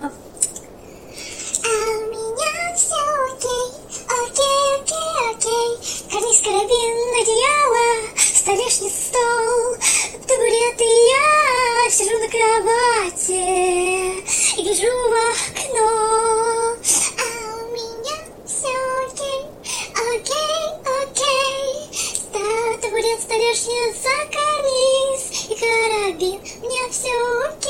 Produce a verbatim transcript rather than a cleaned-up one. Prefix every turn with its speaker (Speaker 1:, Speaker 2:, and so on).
Speaker 1: А у меня все окей, окей, окей, окей. Карниз, карабин, одеяло, столешница, стол, табурет и я сижу на кровати и гляжу в окно. А у меня все окей, окей, окей. Ста- табурет, столешница, карниз и карабин, у меня все окей.